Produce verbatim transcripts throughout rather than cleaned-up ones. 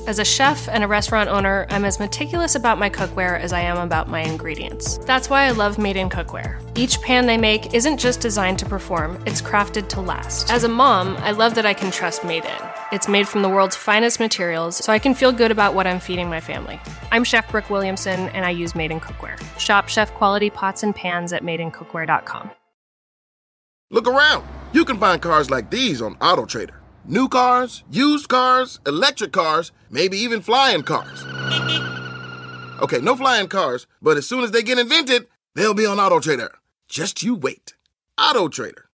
As a chef and a restaurant owner, I'm as meticulous about my cookware as I am about my ingredients. That's why I love Made in Cookware. Each pan they make isn't just designed to perform, it's crafted to last. As a mom, I love that I can trust Made in. It's made from the world's finest materials, so I can feel good about what I'm feeding my family. I'm Chef Brooke Williamson, and I use Made in Cookware. Shop chef-quality pots and pans at made in cookware dot com. Look around. You can find cars like these on AutoTrader. New cars, used cars, electric cars, maybe even flying cars. Okay, no flying cars, but as soon as they get invented, they'll be on AutoTrader. Just you wait. AutoTrader.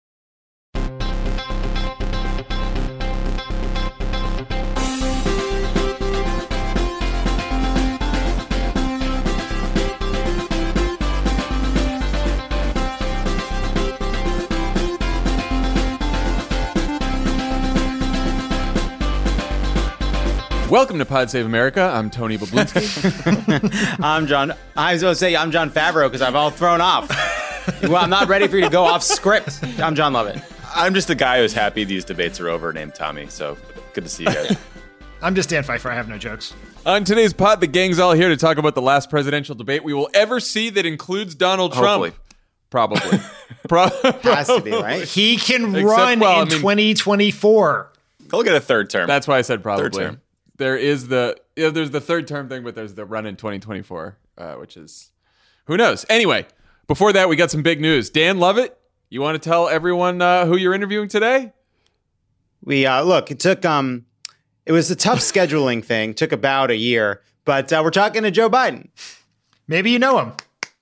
Welcome to Pod Save America. I'm Tony Bablinski. I'm John. I was going to say I'm John Favreau because I'm all thrown off. Well, I'm not ready for you to go off script. I'm John Lovett. I'm just a guy who's happy these debates are over named Tommy. So good to see you guys. I'm just Dan Pfeiffer. I have no jokes. On today's pod, the gang's all here to talk about the last presidential debate we will ever see that includes Donald Trump. Hopefully. Probably. Pro- Has to be, right? He can Except, run well, in I mean- twenty twenty-four. He'll get a third term. That's why I said probably. Third term. There is the yeah, there's the third term thing, but there's the run in twenty twenty-four, uh, which is who knows. Anyway, before that, we got some big news. Dan Lovett, you want to tell everyone uh, who you're interviewing today? We uh, look. It took um, it was a tough scheduling thing. Took about a year, but uh, we're talking to Joe Biden. Maybe you know him.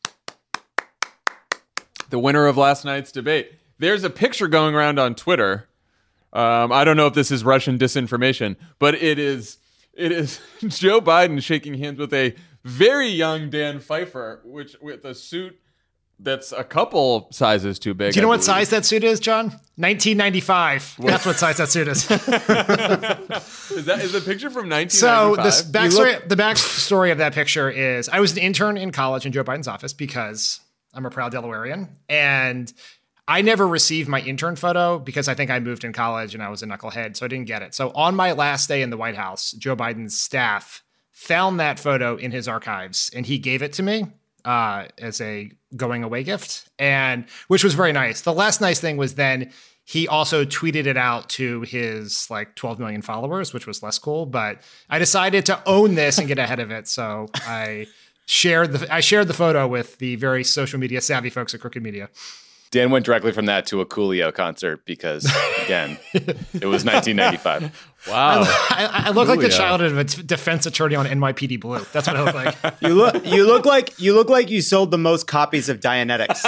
The winner of last night's debate. There's a picture going around on Twitter. Um, I don't know if this is Russian disinformation, but it is. It is Joe Biden shaking hands with a very young Dan Pfeiffer, which with a suit that's a couple sizes too big. Do you know I what believe. size that suit is, John? nineteen ninety-five. That's what size that suit is. Is that is the picture from nineteen So ninety-five? this backstory, the backstory of that picture is I was an intern in college in Joe Biden's office because I'm a proud Delawarean, and I never received my intern photo because I think I moved in college and I was a knucklehead, so I didn't get it. So on my last day in the White House, Joe Biden's staff found that photo in his archives, and he gave it to me uh, as a going away gift, and which was very nice. The last nice thing was then he also tweeted it out to his like twelve million followers, which was less cool. But I decided to own this and get ahead of it, so I shared the I shared the photo with the very social media savvy folks at Crooked Media. Dan went directly from that to a Coolio concert because, again, it was nineteen ninety-five. Wow. I, I look like the Coolio. child of a t- defense attorney on N Y P D Blue. That's what I look like. You look. You look like you look like you sold the most copies of Dianetics.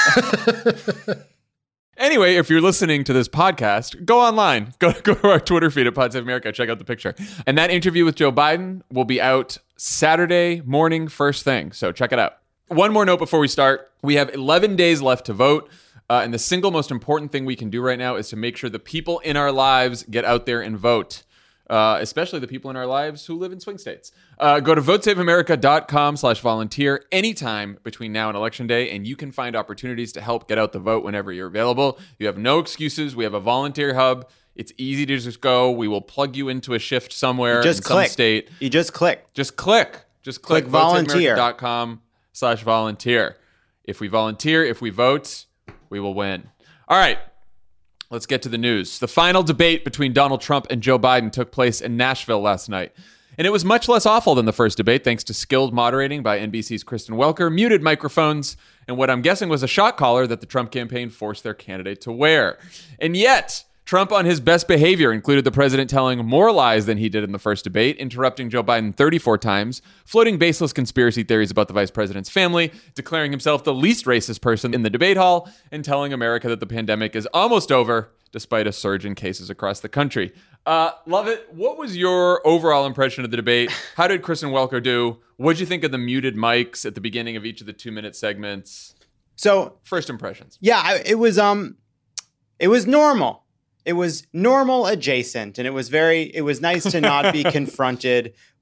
Anyway, if you're listening to this podcast, go online. Go, go to our Twitter feed at Pod Save America. Check out the picture. And that interview with Joe Biden will be out Saturday morning, first thing. So check it out. One more note before we start. We have eleven days left to vote. Uh, and the single most important thing we can do right now is to make sure the people in our lives get out there and vote. Uh, especially the people in our lives who live in swing states. Uh, go to votesaveamerica.com slash volunteer anytime between now and Election Day, and you can find opportunities to help get out the vote whenever you're available. You have no excuses. We have a volunteer hub. It's easy to just go. We will plug you into a shift somewhere Just in click. some state. You just click. Just click. Just click, Click volunteer. votesaveamerica.com slash volunteer. If we volunteer, if we vote, we will win. All right. Let's get to the news. The final debate between Donald Trump and Joe Biden took place in Nashville last night. And it was much less awful than the first debate, thanks to skilled moderating by N B C's Kristen Welker, muted microphones, and what I'm guessing was a shot collar that the Trump campaign forced their candidate to wear. And yet, Trump on his best behavior included the president telling more lies than he did in the first debate, interrupting Joe Biden thirty-four times, floating baseless conspiracy theories about the vice president's family, declaring himself the least racist person in the debate hall, and telling America that the pandemic is almost over, despite a surge in cases across the country. Uh, Lovett, what was your overall impression of the debate? How did Kristen Welker do? What did you think of the muted mics at the beginning of each of the two-minute segments? So First impressions. yeah, I, it was um, it was normal. It was normal adjacent, and it was very. It was nice to not be confronted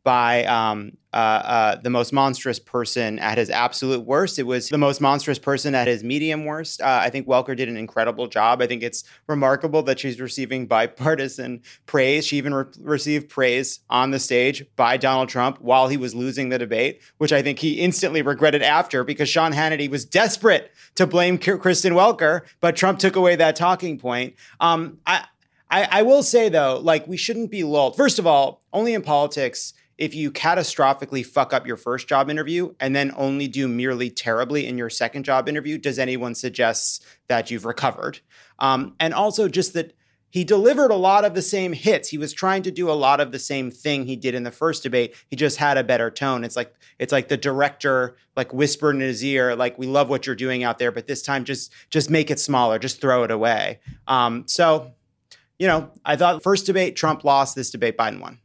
by um, uh, uh, the most monstrous person at his absolute worst. It was the most monstrous person at his medium worst. Uh, I think Welker did an incredible job. I think it's remarkable that she's receiving bipartisan praise. She even re- received praise on the stage by Donald Trump while he was losing the debate, which I think he instantly regretted after because Sean Hannity was desperate to blame K- Kristen Welker, but Trump took away that talking point. Um, I, I, I will say, though, like, we shouldn't be lulled. First of all, only in politics, if you catastrophically fuck up your first job interview and then only do merely terribly in your second job interview, does anyone suggest that you've recovered? Um, and also just that he delivered a lot of the same hits. He was trying to do a lot of the same thing he did in the first debate. He just had a better tone. It's like it's like the director like whispered in his ear, like, we love what you're doing out there, but this time just just make it smaller, just throw it away. Um, so, you know, I thought first debate, Trump lost. This debate, Biden won.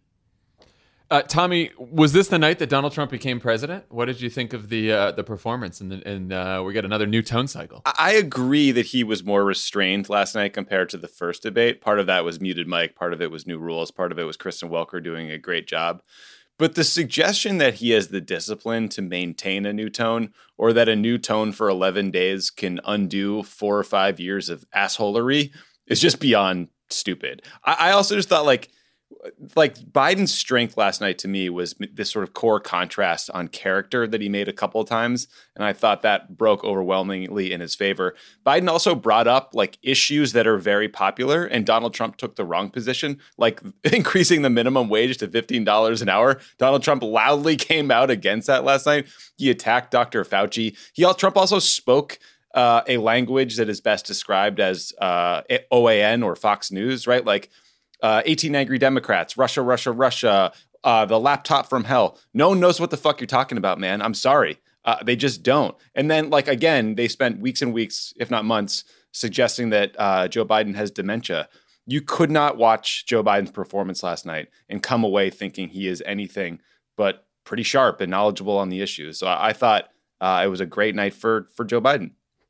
Uh, Tommy, was this the night that Donald Trump became president? What did you think of the uh, the performance? And, the, and uh, we get another new tone cycle. I agree that he was more restrained last night compared to the first debate. Part of that was muted mic. Part of it was new rules. Part of it was Kristen Welker doing a great job. But the suggestion that he has the discipline to maintain a new tone, or that a new tone for eleven days can undo four or five years of assholery, is just beyond stupid. I, I also just thought, like, like Biden's strength last night to me was this sort of core contrast on character that he made a couple of times. And I thought that broke overwhelmingly in his favor. Biden also brought up like issues that are very popular, and Donald Trump took the wrong position, like increasing the minimum wage to fifteen dollars an hour. Donald Trump loudly came out against that last night. He attacked Doctor Fauci. He Trump also spoke uh, a language that is best described as uh, O A N or Fox News, right? Like, Uh, eighteen Angry Democrats, Russia, Russia, Russia, uh, the laptop from hell. No one knows what the fuck you're talking about, man. I'm sorry. Uh, they just don't. And then, like, again, they spent weeks and weeks, if not months, suggesting that uh, Joe Biden has dementia. You could not watch Joe Biden's performance last night and come away thinking he is anything but pretty sharp and knowledgeable on the issues. So I, I thought uh, it was a great night for for Joe Biden.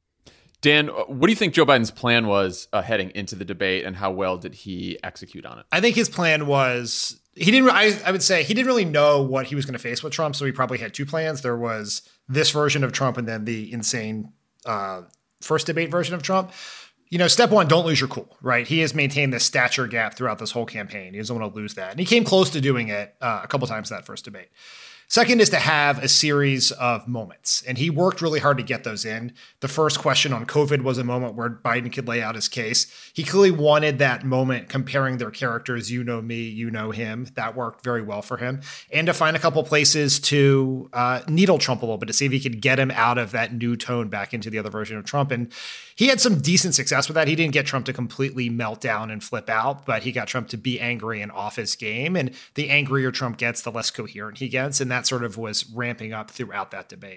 Dan, what do you think Joe Biden's plan was uh, heading into the debate, and how well did he execute on it? I think his plan was he didn't. I, I would say he didn't really know what he was going to face with Trump, so he probably had two plans. There was this version of Trump, and then the insane uh, first debate version of Trump. You know, step one, don't lose your cool, right? He has maintained this stature gap throughout this whole campaign. He doesn't want to lose that, and he came close to doing it uh, a couple times in that first debate. Second is to have a series of moments, and he worked really hard to get those in. The first question on COVID was a moment where Biden could lay out his case. He clearly wanted that moment comparing their characters, you know me, you know him. That worked very well for him. And to find a couple places to uh, needle Trump a little bit to see if he could get him out of that new tone back into the other version of Trump. And he had some decent success with that. He didn't get Trump to completely melt down and flip out, but he got Trump to be angry and off his game. And the angrier Trump gets, the less coherent he gets. And that sort of was ramping up throughout that debate.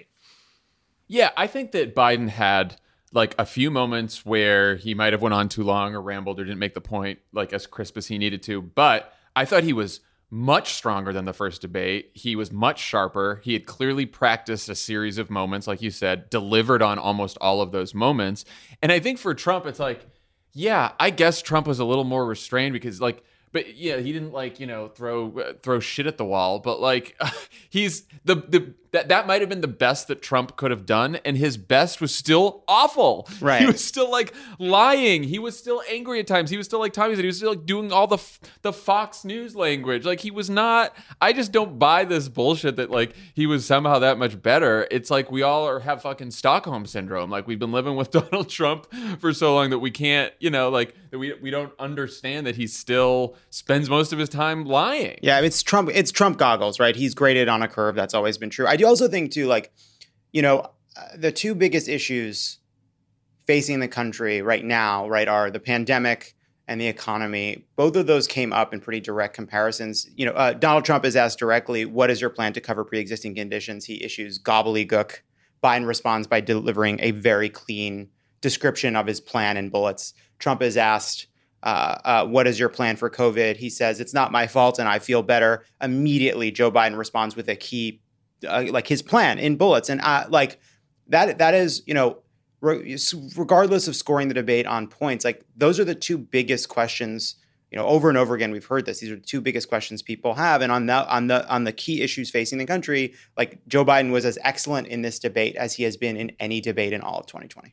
Yeah, I think that Biden had like a few moments where he might have went on too long or rambled or didn't make the point like as crisp as he needed to. But I thought he was much stronger than the first debate. He was much sharper. He had clearly practiced a series of moments, like you said, delivered on almost all of those moments. And I think for Trump, it's like, yeah, I guess Trump was a little more restrained because like, but yeah, he didn't like, you know, throw uh, throw shit at the wall. But like, uh, he's the the that that might have been the best that Trump could have done, and his best was still awful. Right. He was still like lying. He was still angry at times. He was still like Tommy said. He was still like doing all the f- the Fox News language. Like he was not. I just don't buy this bullshit that like he was somehow that much better. It's like we all are have fucking Stockholm syndrome. Like we've been living with Donald Trump for so long that we can't, you know, like that we we don't understand that he still spends most of his time lying. Yeah, it's Trump. It's Trump goggles, right? He's graded on a curve. That's always been true. I do also think too, like, you know, uh, the two biggest issues facing the country right now, right, are the pandemic and the economy. Both of those came up in pretty direct comparisons. You know, uh, Donald Trump is asked directly, "What is your plan to cover pre-existing conditions?" He issues gobbledygook. Biden responds by delivering a very clean description of his plan in bullets. Trump is asked, Uh, uh, what is your plan for COVID? He says, it's not my fault and I feel better. Immediately, Joe Biden responds with a key, uh, like his plan in bullets. And uh, like that, that is, you know, re- regardless of scoring the debate on points, like those are the two biggest questions You know, over and over again, we've heard this. These are the two biggest questions people have. And on the on the on the key issues facing the country, like Joe Biden was as excellent in this debate as he has been in any debate in all of twenty twenty.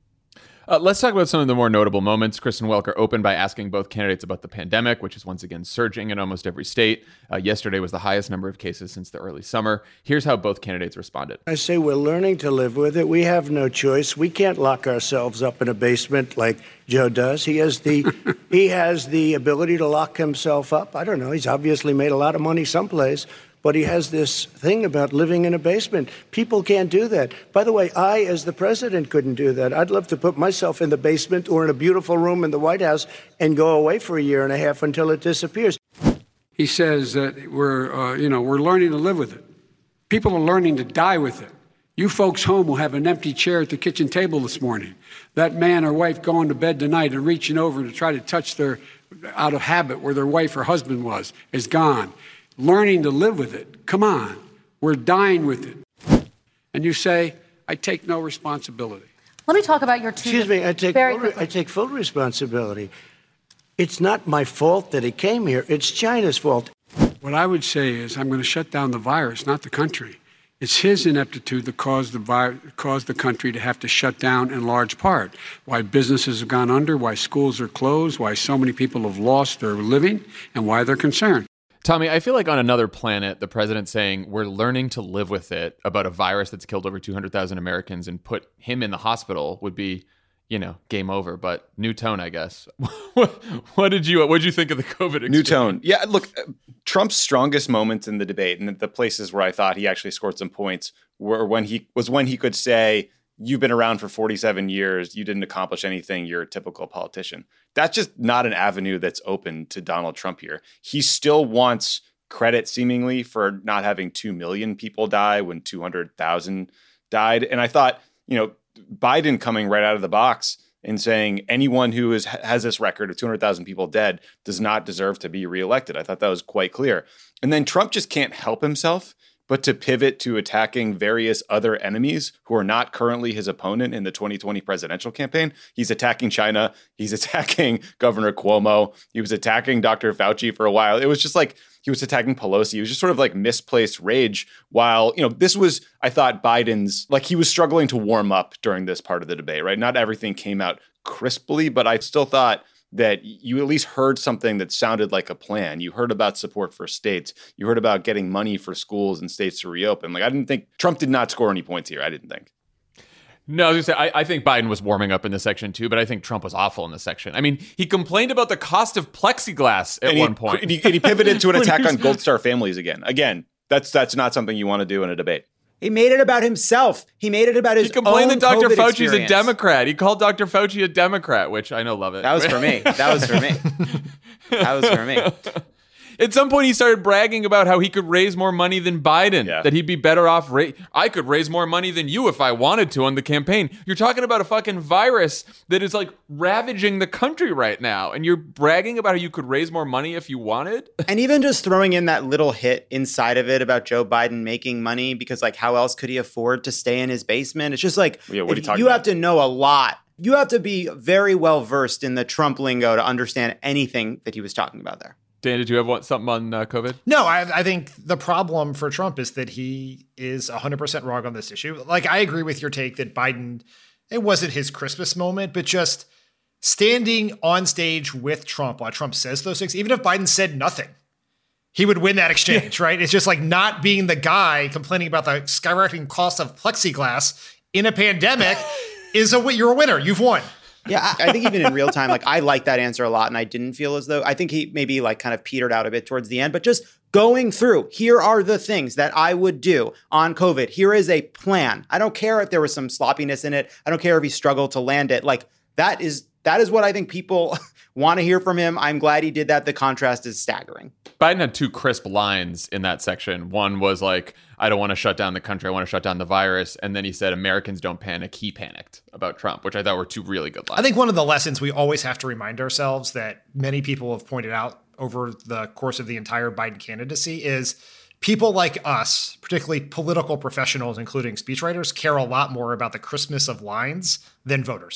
Uh, let's talk about some of the more notable moments. Kristen Welker opened by asking both candidates about the pandemic, which is once again surging in almost every state. Uh, yesterday was the highest number of cases since the early summer. Here's how both candidates responded. I say we're learning to live with it. We have no choice. We can't lock ourselves up in a basement like Joe does. He has the he has the ability to lock himself up. I don't know. He's obviously made a lot of money someplace. But he has this thing about living in a basement. People can't do that. By the way, I, as the president, couldn't do that. I'd love to put myself in the basement or in a beautiful room in the White House and go away for a year and a half until it disappears. He says that we're, uh, you know, we're learning to live with it. People are learning to die with it. You folks home will have an empty chair at the kitchen table this morning. That man or wife going to bed tonight and reaching over to try to touch their, out of habit, where their wife or husband was, is gone. Learning to live with it. Come on. We're dying with it. And you say, I take no responsibility. Let me talk about your two. Excuse me, I take, very full, I take full responsibility. It's not my fault that he came here. It's China's fault. What I would say is I'm going to shut down the virus, not the country. It's his ineptitude that caused the, vi- caused the country to have to shut down in large part. Why businesses have gone under, why schools are closed, why so many people have lost their living, and why they're concerned. Tommy, I feel like on another planet, the president saying we're learning to live with it about a virus that's killed over two hundred thousand Americans and put him in the hospital would be, you know, game over. But new tone, I guess. what, what did you what did you think of the COVID experience? New tone. Yeah, look, Trump's strongest moments in the debate and the places where I thought he actually scored some points were when he was when he could say, you've been around for forty-seven years. You didn't accomplish anything. You're a typical politician. That's just not an avenue that's open to Donald Trump here. He still wants credit seemingly for not having two million people die when two hundred thousand died. And I thought, you know, Biden coming right out of the box and saying anyone who is, has this record of two hundred thousand people dead does not deserve to be reelected. I thought that was quite clear. And then Trump just can't help himself but to pivot to attacking various other enemies who are not currently his opponent in the twenty twenty presidential campaign. He's attacking China. He's attacking Governor Cuomo. He was attacking Doctor Fauci for a while. It was just like he was attacking Pelosi. It was just sort of like misplaced rage while, you know, this was, I thought, Biden's, like he was struggling to warm up during this part of the debate, right? Not everything came out crisply, but I still thought that you at least heard something that sounded like a plan. You heard about support for states. You heard about getting money for schools and states to reopen. Like, I didn't think Trump did not score any points here. I didn't think. No, I was gonna say, I, I think Biden was warming up in this section too, but I think Trump was awful in this section. I mean, he complained about the cost of plexiglass at and one he, point. And he, and he pivoted to an attack on Gold Star families again. Again, that's that's not something you want to do in a debate. He made it about himself. He made it about his He complained own that Doctor COVID Fauci's experience. a Democrat. He called Doctor Fauci a Democrat, which I know, love it. That was for me. That was for me. That was for me. At some point, he started bragging about how he could raise more money than Biden, Yeah. that he'd be better off. Ra- I could raise more money than you if I wanted to on the campaign. You're talking about a fucking virus that is like ravaging the country right now. And you're bragging about how you could raise more money if you wanted. And even just throwing in that little hit inside of it about Joe Biden making money because, like, how else could he afford to stay in his basement? It's just like, Yeah, what are you talking you about? have to know a lot. You have to be very well versed in the Trump lingo to understand anything that he was talking about there. Dan, did you have one, something on uh, COVID? No, I, I think the problem for Trump is that he is one hundred percent wrong on this issue. Like, I agree with your take that Biden, it wasn't his Christmas moment, but just standing on stage with Trump while Trump says those things, even if Biden said nothing, he would win that exchange, right? It's just like not being the guy complaining about the skyrocketing cost of plexiglass in a pandemic is a you're a winner. You've won. Yeah, I, I think even in real time, like I like that answer a lot, and I didn't feel as though I think he maybe like kind of petered out a bit towards the end, but just going through, here are the things that I would do on COVID. Here is a plan. I don't care if there was some sloppiness in it. I don't care if he struggled to land it. Like that is that is what I think people want to hear from him. I'm glad he did that. The contrast is staggering. Biden had two crisp lines in that section. One was like, I don't want to shut down the country. I want to shut down the virus. And then he said, Americans don't panic. He panicked about Trump, which I thought were two really good lines. I think one of the lessons we always have to remind ourselves that many people have pointed out over the course of the entire Biden candidacy is people like us, particularly political professionals, including speechwriters, care a lot more about the crispness of lines than voters.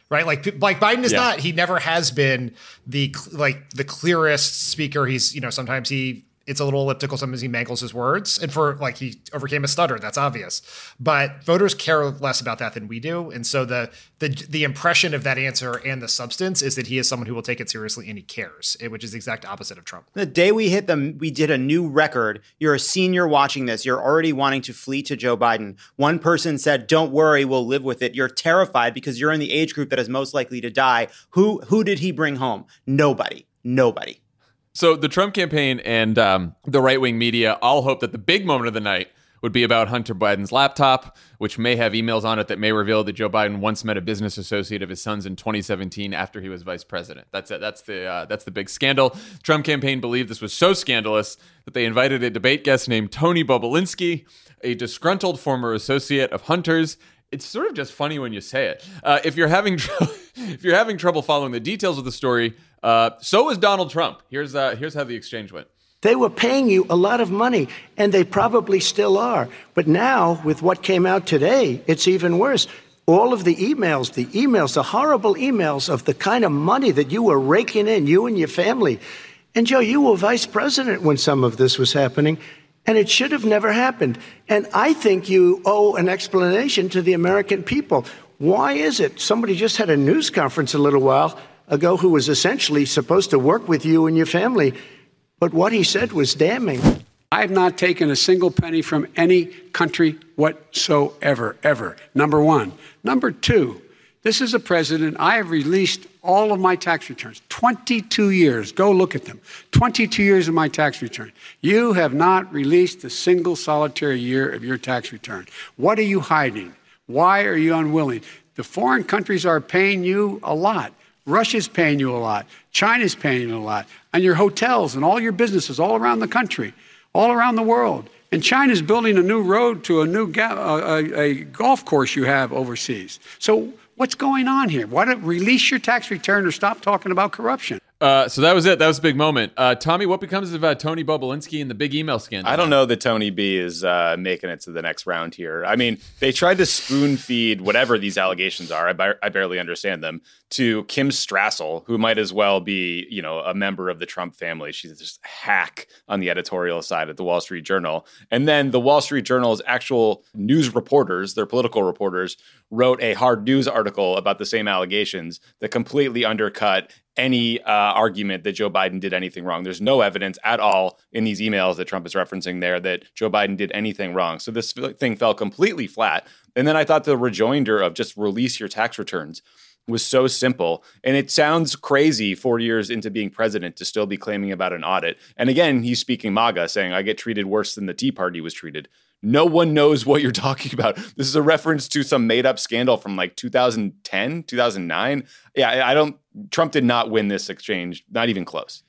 right? Like, like Biden is Yeah. not, he never has been the, like the clearest speaker. He's, you know, sometimes he, it's a little elliptical. Sometimes he mangles his words, and for like, he overcame a stutter. That's obvious, but voters care less about that than we do. And so the, the, the impression of that answer and the substance is that he is someone who will take it seriously and he cares, which is the exact opposite of Trump. The day we hit them, we did a new record. You're a senior watching this. You're already wanting to flee to Joe Biden. One person said, don't worry, we'll live with it. You're terrified because you're in the age group that is most likely to die. Who, who did he bring home? Nobody. Nobody. So the Trump campaign and um, the right-wing media all hope that the big moment of the night would be about Hunter Biden's laptop, which may have emails on it that may reveal that Joe Biden once met a business associate of his son's in twenty seventeen after he was vice president. That's it. That's the uh, that's the big scandal. Trump campaign believed this was so scandalous that they invited a debate guest named Tony Bobulinski, a disgruntled former associate of Hunter's. It's sort of just funny when you say it. Uh, if you're having tr- if you're having trouble following the details of the story, uh, so was Donald Trump. Here's uh, here's how the exchange went. They were paying you a lot of money, and they probably still are. But now, with what came out today, it's even worse. All of the emails, the emails, the horrible emails of the kind of money that you were raking in, you and your family. And Joe, you were vice president when some of this was happening, and it should have never happened. And I think you owe an explanation to the American people. Why is it? Somebody just had a news conference a little while ago who was essentially supposed to work with you and your family. But what he said was damning. I have not taken a single penny from any country whatsoever, ever. Number one. Number two, this is a president. I have released all of my tax returns. twenty-two years. Go look at them. twenty-two years of my tax return. You have not released a single solitary year of your tax return. What are you hiding? Why are you unwilling? The foreign countries are paying you a lot. Russia's paying you a lot. China's paying you a lot. And your hotels and all your businesses all around the country, all around the world. And China's building a new road to a new ga- uh, a, a golf course you have overseas. So what's going on here? Why don't release your tax return or stop talking about corruption? Uh, so that was it. That was a big moment. Uh, Tommy, what becomes of uh, Tony Bobulinski and the big email scandal? I don't know that Tony B is uh, making it to the next round here. I mean, they tried to spoon feed whatever these allegations are. I, bar- I barely understand them to Kim Strassel, who might as well be, you know, a member of the Trump family. She's just a hack on the editorial side at the Wall Street Journal. And then the Wall Street Journal's actual news reporters, their political reporters, wrote a hard news article about the same allegations that completely undercut any uh, argument that Joe Biden did anything wrong. There's no evidence at all in these emails that Trump is referencing there that Joe Biden did anything wrong. So this thing fell completely flat. And then I thought the rejoinder of just release your tax returns was so simple. And it sounds crazy four years into being president to still be claiming about an audit. And again, he's speaking MAGA, saying, I get treated worse than the Tea Party was treated. No one knows what you're talking about. This is a reference to some made up scandal from like two thousand ten, two thousand nine. Yeah, I don't, Trump did not win this exchange, not even close.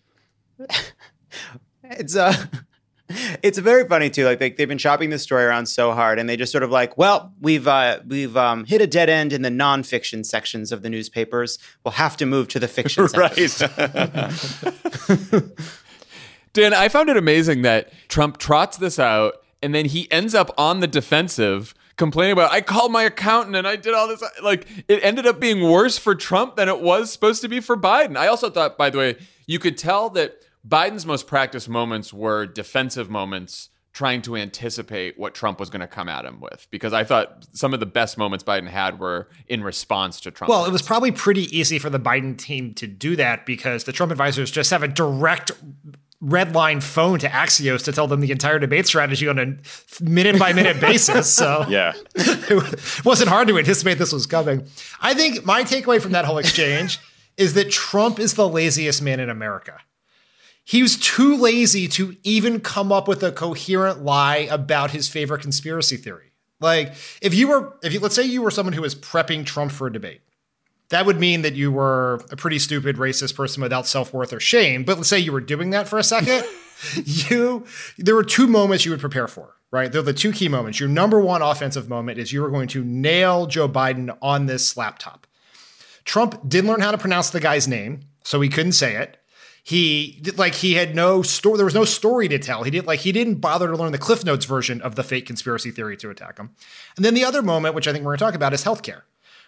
It's uh It's very funny too. Like they, they've been shopping this story around so hard, and they just sort of like, well, we've uh, we've um, hit a dead end in the nonfiction sections of the newspapers. We'll have to move to the fiction sections. Right. Dan, I found it amazing that Trump trots this out, and then he ends up on the defensive, complaining about, I called my accountant and I did all this. Like, it ended up being worse for Trump than it was supposed to be for Biden. I also thought, by the way, you could tell that Biden's most practiced moments were defensive moments, trying to anticipate what Trump was going to come at him with. Because I thought some of the best moments Biden had were in response to Trump. Well, it was probably pretty easy for the Biden team to do that because the Trump advisors just have a direct red line phone to Axios to tell them the entire debate strategy on a minute by minute basis. So yeah, it wasn't hard to anticipate this was coming. I think my takeaway from that whole exchange is that Trump is the laziest man in America. He was too lazy to even come up with a coherent lie about his favorite conspiracy theory. Like if you were, if you, let's say you were someone who was prepping Trump for a debate, that would mean that you were a pretty stupid, racist person without self-worth or shame. But let's say you were doing that for a second. you, there were two moments you would prepare for, right? They're the two key moments. Your number one offensive moment is you were going to nail Joe Biden on this laptop. Trump didn't learn how to pronounce the guy's name, so he couldn't say it. He like he had no story. There was no story to tell. He didn't like he didn't bother to learn the Cliff Notes version of the fake conspiracy theory to attack him. And then the other moment, which I think we're going to talk about, is healthcare,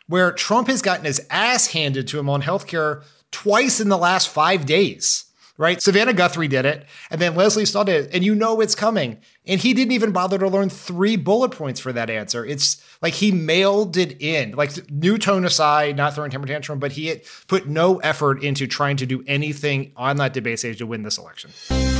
where Trump has gotten his ass handed to him on healthcare twice in the last five days. Right? Savannah Guthrie did it, and then Leslie Stahl did it, and you know it's coming. And he didn't even bother to learn three bullet points for that answer. It's like he mailed it in. Like, new tone aside, not throwing temper tantrum, but he had put no effort into trying to do anything on that debate stage to win this election.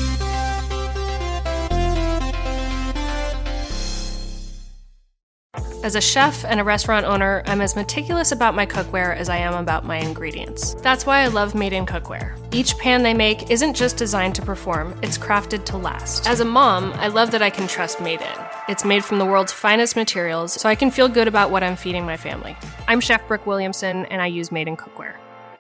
As a chef and a restaurant owner, I'm as meticulous about my cookware as I am about my ingredients. That's why I love Made in Cookware. Each pan they make isn't just designed to perform, it's crafted to last. As a mom, I love that I can trust Made in. It's made from the world's finest materials, so I can feel good about what I'm feeding my family. I'm Chef Brooke Williamson, and I use Made in Cookware.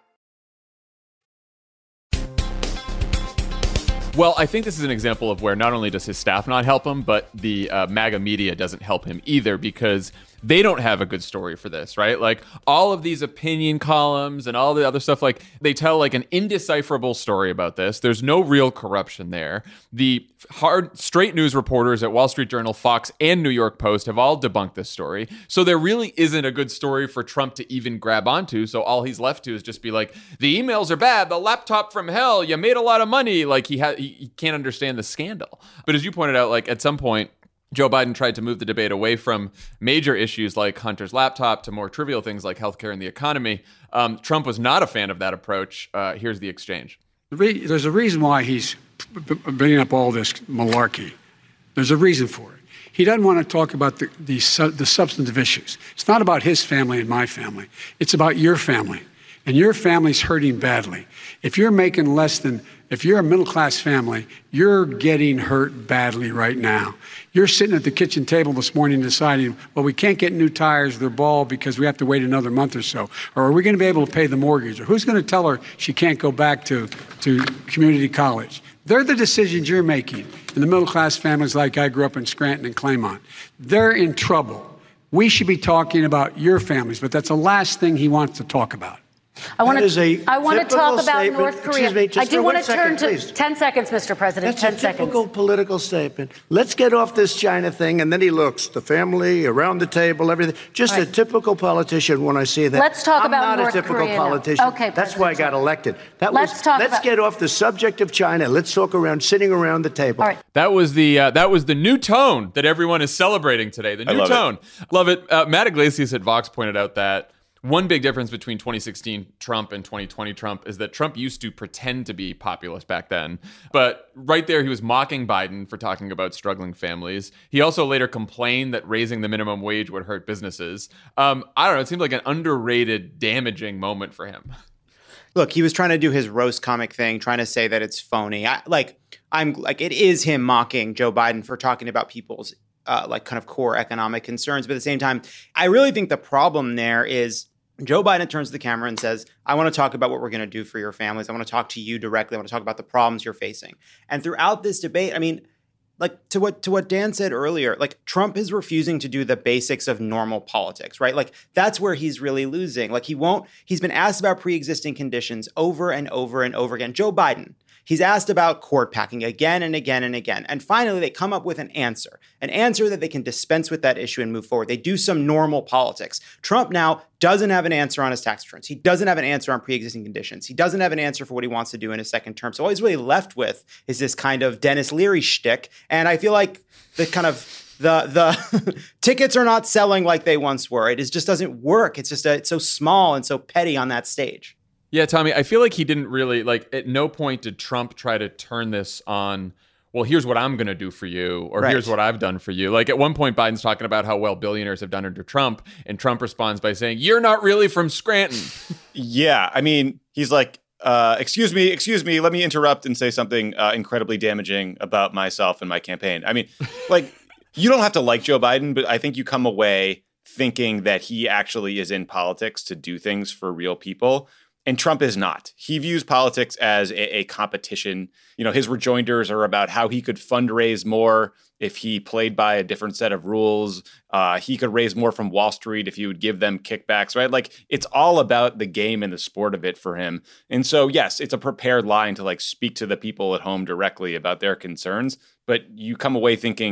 Well, I think this is an example of where not only does his staff not help him, but the uh, MAGA media doesn't help him either, because they don't have a good story for this, right? Like, all of these opinion columns and all the other stuff, like, they tell like an indecipherable story about this. There's no real corruption there. The hard, straight news reporters at Wall Street Journal, Fox, and New York Post have all debunked this story. So there really isn't a good story for Trump to even grab onto. So all he's left to is just be like, the emails are bad, the laptop from hell, you made a lot of money. Like, he, ha- he, he can't understand the scandal. But as you pointed out, like, at some point, Joe Biden tried to move the debate away from major issues like Hunter's laptop to more trivial things like healthcare and the economy. Um, Trump was not a fan of that approach. Uh, here's the exchange. There's a reason why he's bringing up all this malarkey. There's a reason for it. He doesn't want to talk about the, the, the substantive issues. It's not about his family and my family. It's about your family. And your family's hurting badly. If you're making less than, if you're a middle-class family, you're getting hurt badly right now. You're sitting at the kitchen table this morning deciding, well, we can't get new tires, they're bald because we have to wait another month or so. Or are we going to be able to pay the mortgage? Or who's going to tell her she can't go back to, to community college? They're the decisions you're making. And the middle-class families like I grew up in Scranton and Claymont, they're in trouble. We should be talking about your families, but that's the last thing he wants to talk about. I want That to. I want to talk about statement. North Korea. Excuse me, just I do for want one to turn second, to please. ten seconds, Mister President. That's ten a seconds. typical political statement. Let's get off this China thing, and then he looks, the family, around the table, everything. Just Right. a typical politician when I see that. Let's talk I'm about not North a typical Korea now. politician. Okay, That's why I President got Trump. elected. That Let's was, talk Let's about- get off the subject of China. Let's talk around, sitting around the table. All right. That was the uh, that was the new tone that everyone is celebrating today. The I new love it. tone, love it. Uh, Matt Iglesias at Vox pointed out that one big difference between twenty sixteen Trump and twenty twenty Trump is that Trump used to pretend to be populist back then. But right there, he was mocking Biden for talking about struggling families. He also later complained that raising the minimum wage would hurt businesses. Um, I don't know. It seemed like an underrated, damaging moment for him. Look, he was trying to do his roast comic thing, trying to say that it's phony. I, like, I'm like, it is him mocking Joe Biden for talking about people's uh, like kind of core economic concerns. But at the same time, I really think the problem there is Joe Biden turns to the camera and says, I want to talk about what we're going to do for your families. I want to talk to you directly. I want to talk about the problems you're facing. And throughout this debate, I mean, like to what to what Dan said earlier, like Trump is refusing to do the basics of normal politics, right? Like that's where he's really losing. Like he won't, he's been asked about pre-existing conditions over and over and over again. Joe Biden, he's asked about court packing again and again and again. And finally, they come up with an answer, an answer that they can dispense with that issue and move forward. They do some normal politics. Trump now doesn't have an answer on his tax returns. He doesn't have an answer on pre-existing conditions. He doesn't have an answer for what he wants to do in his second term. So all he's really left with is this kind of Dennis Leary shtick. And I feel like the kind of the the tickets are not selling like they once were. It is, just doesn't work. It's just a, it's so small and so petty on that stage. Yeah, Tommy, I feel like he didn't really, like, at no point did Trump try to turn this on, well, here's what I'm going to do for you, or Right. here's what I've done for you. Like, at one point, Biden's talking about how well billionaires have done under Trump, and Trump responds by saying, you're not really from Scranton. Yeah, I mean, he's like, uh, excuse me, excuse me, let me interrupt and say something uh, incredibly damaging about myself and my campaign. I mean, like, you don't have to like Joe Biden, but I think you come away thinking that he actually is in politics to do things for real people. And Trump is not. He views politics as a, a competition. You know, his rejoinders are about how he could fundraise more if he played by a different set of rules. Uh, he could raise more from Wall Street if he would give them kickbacks, right? Like, it's all about the game and the sport of it for him. And so, yes, it's a prepared line to like speak to the people at home directly about their concerns. But you come away thinking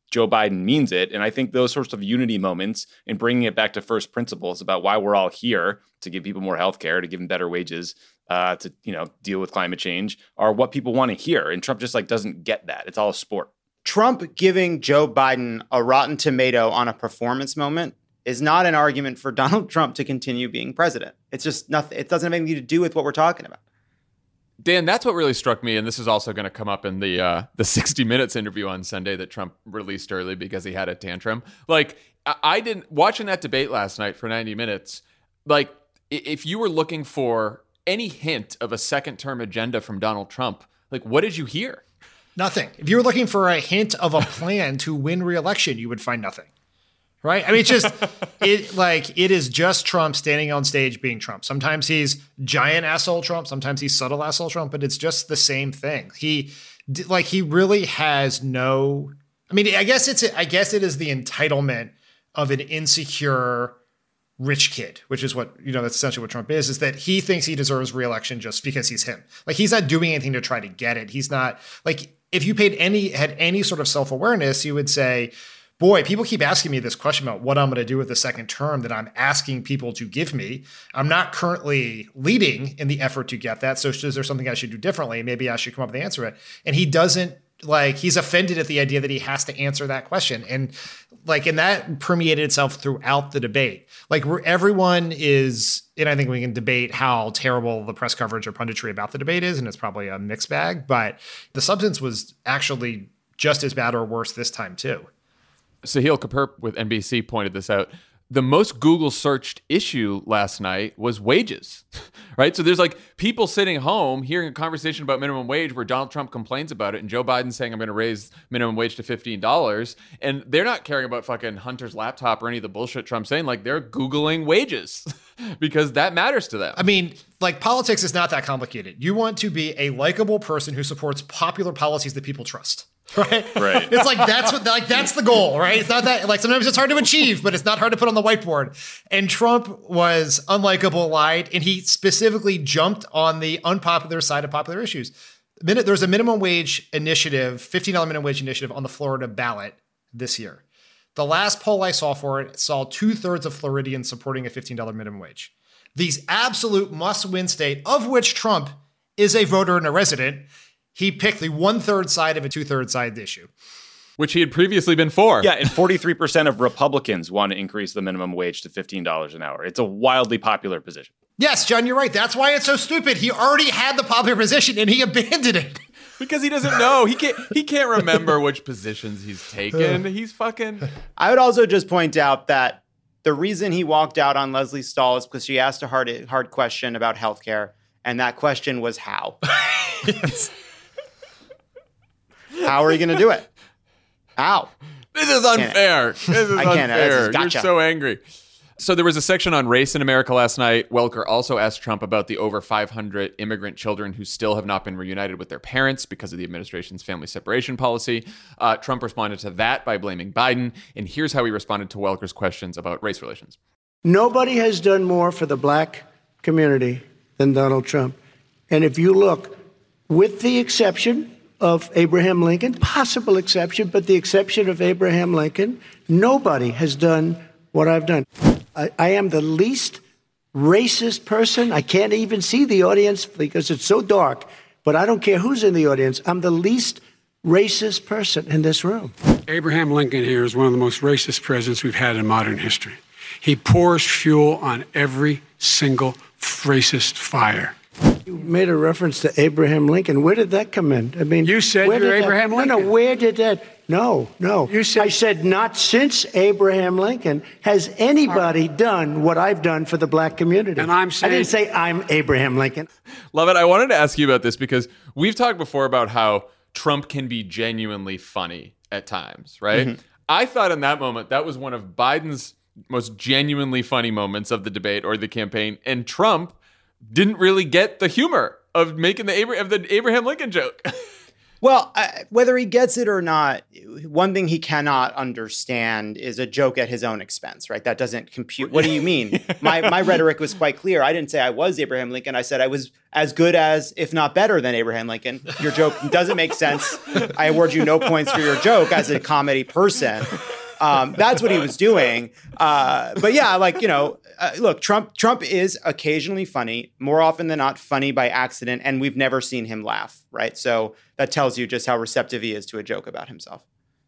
Joe Biden means it. And I think those sorts of unity moments and bringing it back to first principles about why we're all here to give people more health care, to give them better wages, uh, to, you know, deal with climate change are what people want to hear. And Trump just like doesn't get that. It's all a sport. Trump giving Joe Biden a rotten tomato on a performance moment is not an argument for Donald Trump to continue being president. It's just nothing. It doesn't have anything to do with what we're talking about. Dan, that's what really struck me, and this is also going to come up in the uh, the sixty minutes interview on Sunday that Trump released early because he had a tantrum. Like, I, I didn't, watching that debate last night for ninety minutes, like, if you were looking for any hint of a second-term agenda from Donald Trump, like, what did you hear? Nothing. If you were looking for a hint of a plan to win re-election, you would find nothing. Right? I mean, it's just, it like, it is just Trump standing on stage being Trump. Sometimes he's giant asshole Trump. Sometimes he's subtle asshole Trump, but it's just the same thing. He, like, he really has no, I mean, I guess it's, I guess it is the entitlement of an insecure rich kid, which is what, you know, that's essentially what Trump is, is that he thinks he deserves re-election just because he's him. Like, he's not doing anything to try to get it. He's not, like, if you paid any, had any sort of self-awareness, you would say, boy, people keep asking me this question about what I'm going to do with the second term that I'm asking people to give me. I'm not currently leading in the effort to get that. So is there something I should do differently? Maybe I should come up with the answer to it. And he doesn't, like, he's offended at the idea that he has to answer that question. And like, and that permeated itself throughout the debate. Like, where everyone is, and I think we can debate how terrible the press coverage or punditry about the debate is, and it's probably a mixed bag, but the substance was actually just as bad or worse this time too. Sahil Kapoor with N B C pointed this out. The most Google searched issue last night was wages, right? So there's like people sitting home hearing a conversation about minimum wage where Donald Trump complains about it and Joe Biden saying, I'm going to raise minimum wage to fifteen dollars. And they're not caring about fucking Hunter's laptop or any of the bullshit Trump's saying. Like, they're Googling wages because that matters to them. I mean, like, politics is not that complicated. You want to be a likable person who supports popular policies that people trust. Right. Right. It's like, that's what, like, that's the goal, right? It's not that, like, sometimes it's hard to achieve, but it's not hard to put on the whiteboard. And Trump was unlikable, lied, and he specifically jumped on the unpopular side of popular issues. Minute, there's a minimum wage initiative, fifteen dollars minimum wage initiative on the Florida ballot this year. The last poll I saw for it saw two thirds of Floridians supporting a fifteen dollars minimum wage. These absolute must-win state, of which Trump is a voter and a resident. He picked the one-third side of a two-third side issue. Which he had previously been for. Yeah, and forty-three percent of Republicans want to increase the minimum wage to fifteen dollars an hour. It's a wildly popular position. Yes, John, you're right. That's why it's so stupid. He already had the popular position and he abandoned it. Because he doesn't know. He can't he can't remember which positions he's taken. He's fucking... I would also just point out that the reason he walked out on Leslie Stahl is because she asked a hard, hard question about healthcare, and that question was how. Yes. How are you going to do it? How? This is unfair. This is I can't. unfair. Gotcha. You're so angry. So there was a section on race in America last night. Welker also asked Trump about the over five hundred immigrant children who still have not been reunited with their parents because of the administration's family separation policy. Uh, Trump responded to that by blaming Biden. And here's how he responded to Welker's questions about race relations. Nobody has done more for the black community than Donald Trump. And if you look, with the exception of Abraham Lincoln, possible exception, but the exception of Abraham Lincoln, nobody has done what I've done. I, I am the least racist person. I can't even see the audience because it's so dark, but I don't care who's in the audience. I'm the least racist person in this room. Abraham Lincoln here is one of the most racist presidents we've had in modern history. He pours fuel on every single racist fire. You made a reference to Abraham Lincoln. Where did that come in? I mean, You said where you're did that- Abraham Lincoln. No, no, where did that? No, no. You said- I said not since Abraham Lincoln has anybody done what I've done for the black community. And I'm I saying- didn't say I'm Abraham Lincoln. Love it. I wanted to ask you about this because we've talked before about how Trump can be genuinely funny at times, right? Mm-hmm. I thought in that moment that was one of Biden's most genuinely funny moments of the debate or the campaign, and Trump didn't really get the humor of making the Abra- of the Abraham Lincoln joke. Well, I, whether he gets it or not, one thing he cannot understand is a joke at his own expense, right? That doesn't compute. What do you mean? my my rhetoric was quite clear. I didn't say I was Abraham Lincoln. I said I was as good as, if not better than Abraham Lincoln. Your joke doesn't make sense. I award you no points for your joke as a comedy person. Um, that's what he was doing. Uh, but yeah, like, you know, uh, look, Trump Trump is occasionally funny, more often than not funny by accident, and we've never seen him laugh, right? So that tells you just how receptive he is to a joke about himself.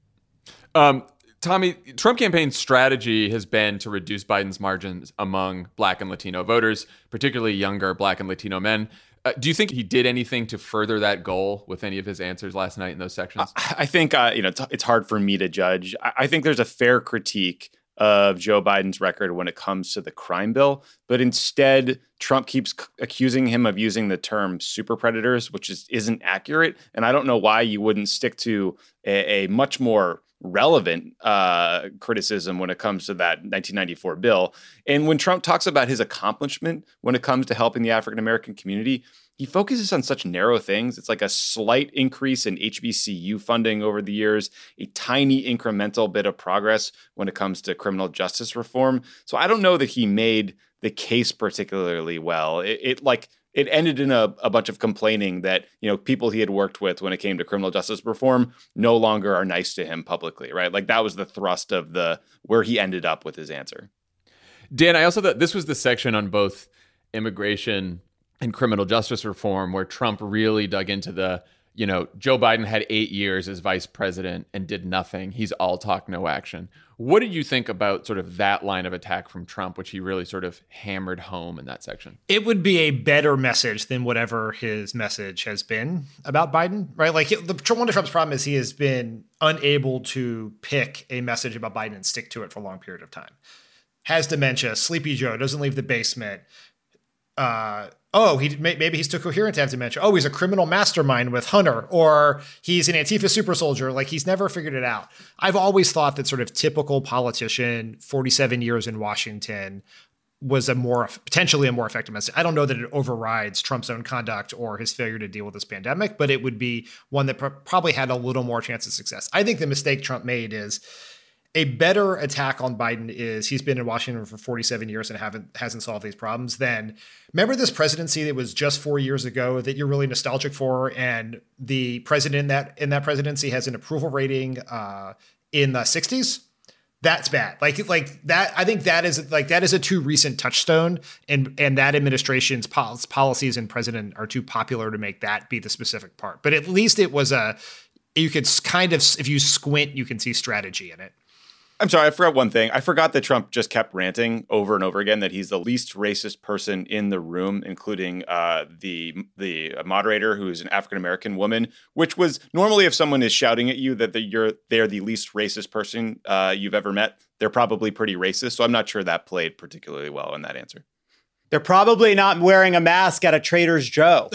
Um, Tommy, Trump campaign strategy has been to reduce Biden's margins among Black and Latino voters, particularly younger Black and Latino men. Uh, do you think he did anything to further that goal with any of his answers last night in those sections? I think uh, you know it's, it's hard for me to judge. I, I think there's a fair critique of Joe Biden's record when it comes to the crime bill, but instead Trump keeps c- accusing him of using the term super predators, which is isn't accurate. And I don't know why you wouldn't stick to a, a much more relevant uh, criticism when it comes to that nineteen ninety-four bill. And when Trump talks about his accomplishment when it comes to helping the African-American community, he focuses on such narrow things. It's like a slight increase in H B C U funding over the years, a tiny incremental bit of progress when it comes to criminal justice reform. So I don't know that he made the case particularly well. It, it like it ended in a, a bunch of complaining that, you know, people he had worked with when it came to criminal justice reform no longer are nice to him publicly, right? Like that was the thrust of the where he ended up with his answer. Dan, I also thought this was the section on both immigration and criminal justice reform where Trump really dug into the, you know, Joe Biden had eight years as vice president and did nothing. He's all talk, no action. What did you think about sort of that line of attack from Trump, which he really sort of hammered home in that section? It would be a better message than whatever his message has been about Biden, right? Like the, one of Trump's problem is he has been unable to pick a message about Biden and stick to it for a long period of time. Has dementia, Sleepy Joe, doesn't leave the basement. Uh, oh, he maybe he's too coherent to have dementia. Oh, he's a criminal mastermind with Hunter, or he's an Antifa super soldier. Like he's never figured it out. I've always thought that sort of typical politician, forty-seven years in Washington, was a more potentially a more effective message. I don't know that it overrides Trump's own conduct or his failure to deal with this pandemic, but it would be one that pr- probably had a little more chance of success. I think the mistake Trump made is a better attack on Biden is he's been in Washington for forty-seven years and haven't hasn't solved these problems. Then remember this presidency that was just four years ago that you're really nostalgic for, and the president in that in that presidency has an approval rating uh, in the sixties. That's bad. Like like that. I think that is like that is a too recent touchstone, and and that administration's pol- policies and president are too popular to make that be the specific part. But at least it was a you could kind of, if you squint, you can see strategy in it. I'm sorry, I forgot one thing. I forgot that Trump just kept ranting over and over again that he's the least racist person in the room, including uh, the the moderator, who is an African-American woman, which was normally if someone is shouting at you that the, you're they're the least racist person uh, you've ever met, they're probably pretty racist. So I'm not sure that played particularly well in that answer. They're probably not wearing a mask at a Trader Joe's.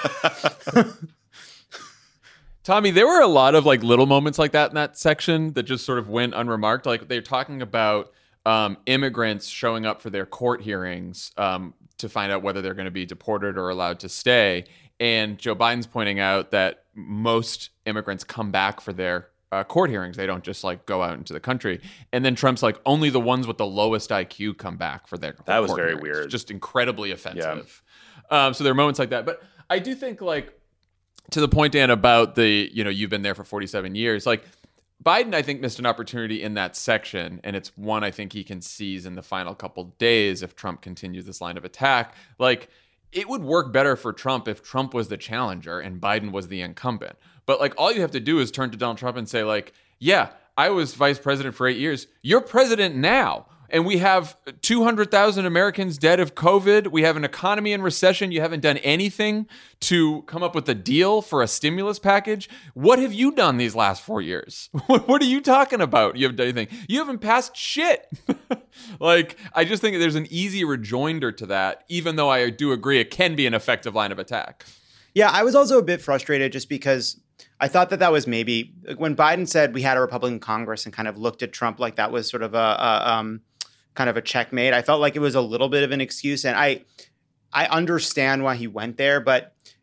Tommy, there were a lot of like little moments like that in that section that just sort of went unremarked. Like they're talking about um, immigrants showing up for their court hearings um, to find out whether they're going to be deported or allowed to stay. And Joe Biden's pointing out that most immigrants come back for their uh, court hearings. They don't just like go out into the country. And then Trump's like, only the ones with the lowest I Q come back for their that was court very hearings. weird. Just incredibly offensive. Yeah. Um, so there are moments like that. But I do think like, to the point, Dan, about the, you know, you've been there for forty-seven years. Like Biden, I think, missed an opportunity in that section. And it's one I think he can seize in the final couple days if Trump continues this line of attack. Like it would work better for Trump if Trump was the challenger and Biden was the incumbent. But like all you have to do is turn to Donald Trump and say like, yeah, I was vice president for eight years. You're president now. And we have two hundred thousand Americans dead of COVID. We have an economy in recession. You haven't done anything to come up with a deal for a stimulus package. What have you done these last four years? What are you talking about? You haven't done anything. You haven't passed shit. Like, I just think there's an easy rejoinder to that, even though I do agree it can be an effective line of attack. Yeah, I was also a bit frustrated just because I thought that that was maybe when Biden said we had a Republican Congress and kind of looked at Trump like that was sort of a, a um, kind of a checkmate. I felt like it was a little bit of an excuse, and I I understand why he went there, but